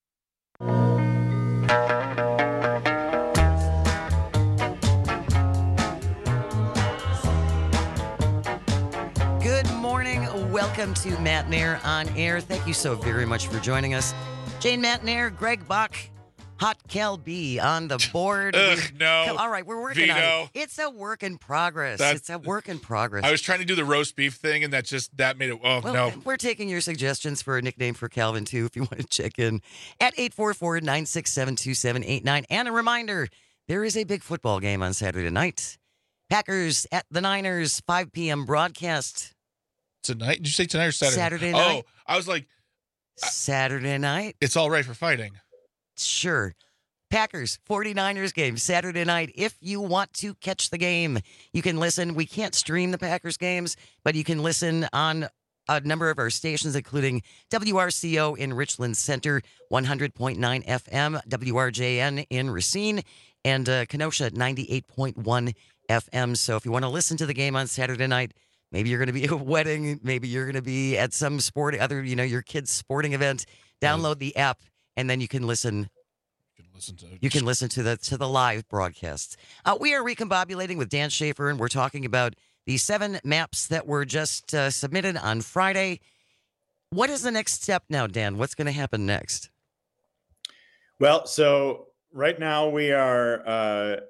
Good morning. Welcome to Matt Nair on Air. Thank you so very much for joining us. Jane Matt Nair, Greg Bach, Hot Cal B on the board. No. All right, we're working on it. It's a work in progress. It's a work in progress. I was trying to do the roast beef thing, and that made it. Oh, well, no. We're taking your suggestions for a nickname for Calvin, too, if you want to check in at 844-967-2789. And a reminder, there is a big football game on Saturday night. Packers at the Niners, 5 p.m. broadcast. Tonight? Did you say tonight or Saturday? Saturday night. Oh, I was like... Saturday night? It's all right for fighting. Sure. Packers, 49ers game, Saturday night. If you want to catch the game, you can listen. We can't stream the Packers games, but you can listen on a number of our stations, including WRCO in Richland Center, 100.9 FM, WRJN in Racine, and Kenosha, 98.1 FM. So if you want to listen to the game on Saturday night, maybe you're going to be at a wedding, maybe you're going to be at some your kid's sporting event, download the app, and then you can listen. You can listen to the live broadcasts. We are recombobulating with Dan Schaefer, and we're talking about the 7 maps that were just submitted on Friday. What is the next step now, Dan? What's going to happen next? Well, so right now we're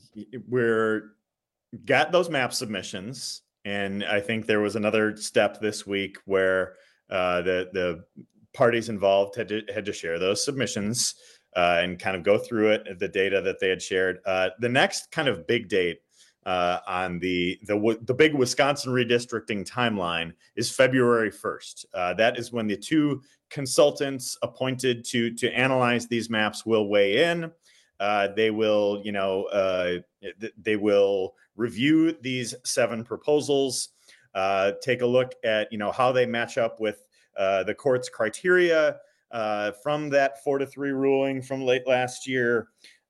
got those map submissions, and I think there was another step this week where the parties involved had to share those submissions and kind of go through it, the data that they had shared. The next kind of big date on the big Wisconsin redistricting timeline is February 1st. That is when the 2 consultants appointed to analyze these maps will weigh in. They will, they will review these 7 proposals, take a look at, how they match up with the court's criteria from that 4-3 ruling from late last year.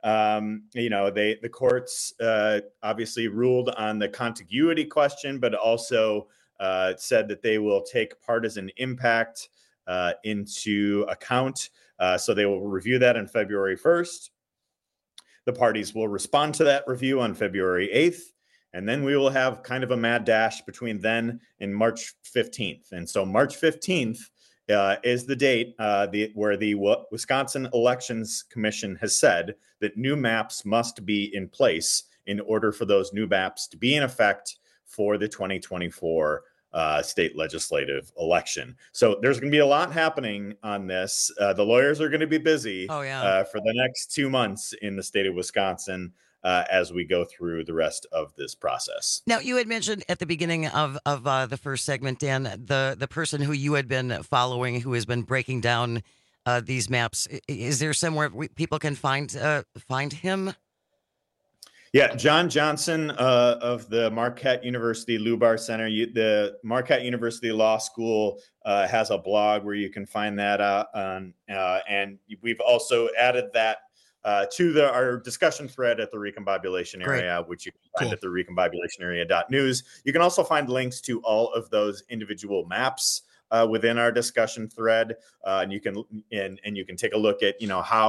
The courts obviously ruled on the contiguity question, but also said that they will take partisan impact into account. So they will review that on February 1st. The parties will respond to that review on February 8th. And then we will have kind of a mad dash between then and March 15th. And so March 15th is the date where the Wisconsin Elections Commission has said that new maps must be in place in order for those new maps to be in effect for the 2024 state legislative election. So there's going to be a lot happening on this. The lawyers are going to be busy for the next 2 months in the state of Wisconsin as we go through the rest of this process. Now, you had mentioned at the beginning of the first segment, Dan, the person who you had been following, who has been breaking down these maps. Is there somewhere people can find him? Yeah, John Johnson of the Marquette University Lubar Center. The Marquette University Law School has a blog where you can find that out on, and we've also added that to our discussion thread at the Recombobulation Area, which you can find at the recombobulationarea.news. You can also find links to all of those individual maps within our discussion thread, and you can take a look at how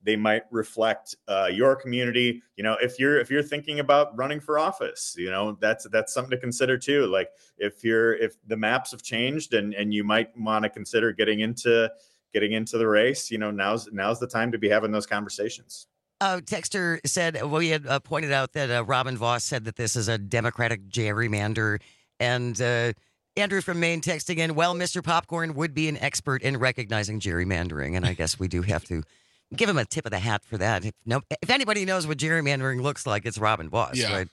they might reflect your community. You know, if you're thinking about running for office, you know, that's something to consider too. Like if the maps have changed and you might want to consider getting into the race, you know, now's the time to be having those conversations. Texter said, we had pointed out that Robin Vos said that this is a Democratic gerrymander. And Andrew from Maine texting in, well, Mr. Popcorn would be an expert in recognizing gerrymandering. And I guess we do have to give him a tip of the hat for that. If anybody knows what gerrymandering looks like, it's Robin Vos, right?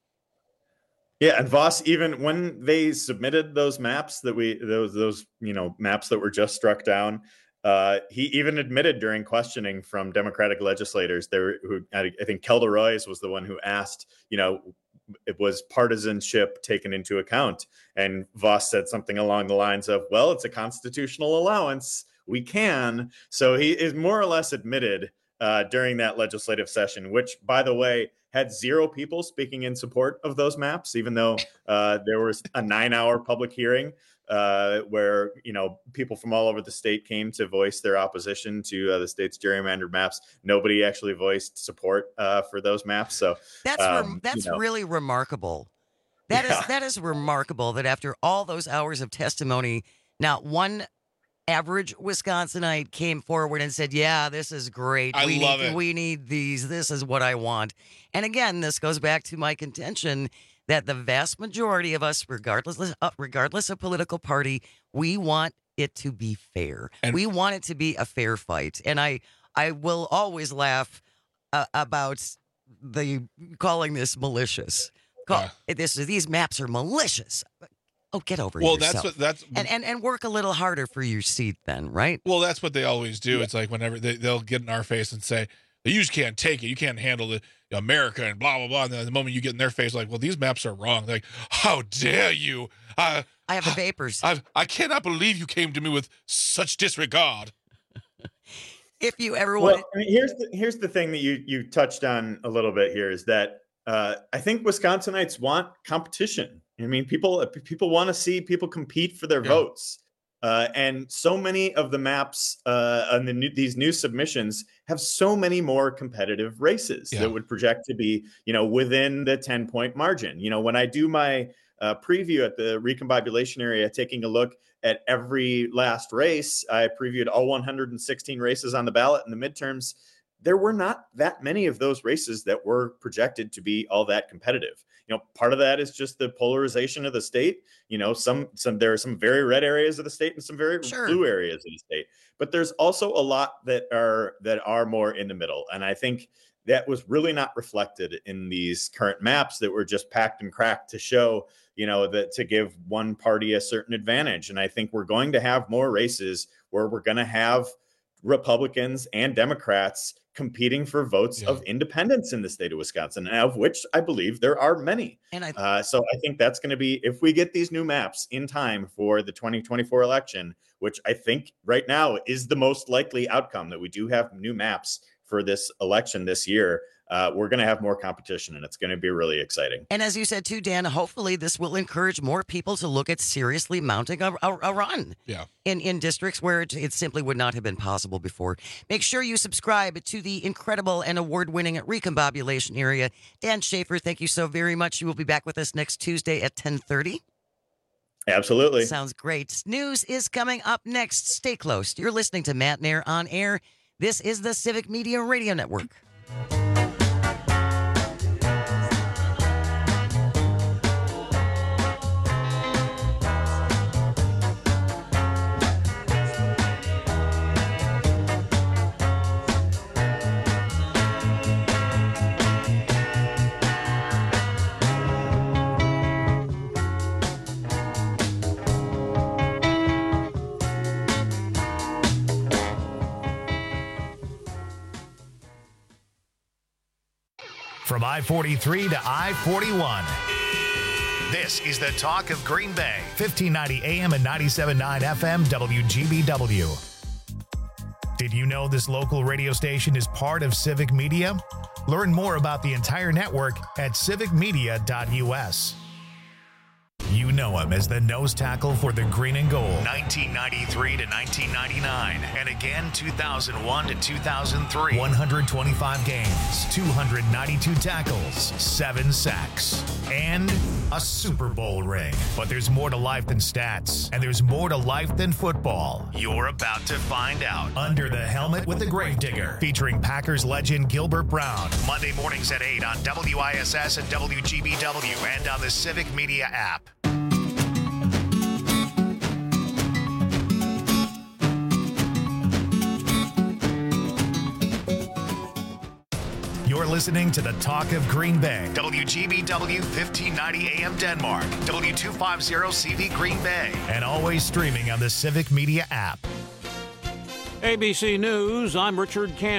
Yeah, and Vos, even when they submitted those maps those maps that were just struck down, he even admitted during questioning from Democratic legislators I think Kelda Roys was the one who asked, you know, it was partisanship taken into account. And Vos said something along the lines of, well, it's a constitutional allowance. We can. So he is more or less admitted during that legislative session, which, by the way, had 0 people speaking in support of those maps, even though there was a 9-hour public hearing where, you know, people from all over the state came to voice their opposition to the state's gerrymandered maps. Nobody actually voiced support for those maps. So that's really remarkable. That is remarkable that after all those hours of testimony, not one average Wisconsinite came forward and said, yeah, this is great. We need these. This is what I want. And again, this goes back to my contention that the vast majority of us, regardless of political party, we want it to be fair. And we want it to be a fair fight. And I will always laugh about calling this malicious. These maps are malicious. Oh, get over yourself. And work a little harder for your seat then, right? Well, that's what they always do. Yeah. It's like whenever they'll get in our face and say, you just can't take it. You can't handle America and blah, blah, blah. And then the moment you get in their face, like, well, these maps are wrong. They're like, how dare you? I have the vapors. I cannot believe you came to me with such disregard. If you ever want... Well, I mean, here's the thing that you touched on a little bit here is that I think Wisconsinites want competition. I mean, people want to see people compete for their votes. And so many of the maps and these new submissions have so many more competitive races that would project to be, you know, within the 10-point margin. You know, when I do my preview at the recombobulation area, taking a look at every last race, I previewed all 116 races on the ballot in the midterms. There were not that many of those races that were projected to be all that competitive. You know, part of that is just the polarization of the state. You know, there are some very red areas of the state and some very blue areas of the state. But there's also a lot that are more in the middle. And I think that was really not reflected in these current maps that were just packed and cracked to show, you know, that to give one party a certain advantage. And I think we're going to have more races where we're going to have Republicans and Democrats competing for votes of independents in the state of Wisconsin, of which I believe there are many. And so I think that's going to be, if we get these new maps in time for the 2024 election, which I think right now is the most likely outcome, that we do have new maps for this election this year, we're going to have more competition, and it's going to be really exciting. And as you said too, Dan, hopefully this will encourage more people to look at seriously mounting a run in districts where it simply would not have been possible before. Make sure you subscribe to the incredible and award-winning Recombobulation Area. Dan Schaefer, thank you so very much. You will be back with us next Tuesday at 10:30. Absolutely. Sounds great. News is coming up next. Stay close. You're listening to Matt Nair on Air. This is the Civic Media Radio Network. From I-43 to I-41. This is the talk of Green Bay. 1590 AM and 97.9 FM WGBW. Did you know this local radio station is part of Civic Media? Learn more about the entire network at civicmedia.us. You know him as the nose tackle for the Green and Gold, 1993 to 1999, and again 2001 to 2003. 125 games, 292 tackles, 7 sacks, and a Super Bowl ring. But there's more to life than stats, and there's more to life than football. You're about to find out. Under the Helmet with the Gravedigger, featuring Packers legend Gilbert Brown. Monday mornings at 8 on WISS and WGBW and on the Civic Media app. You're listening to the Talk of Green Bay. WGBW 1590 AM Denmark. W250CV Green Bay. And always streaming on the Civic Media app. ABC News, I'm Richard Cannon.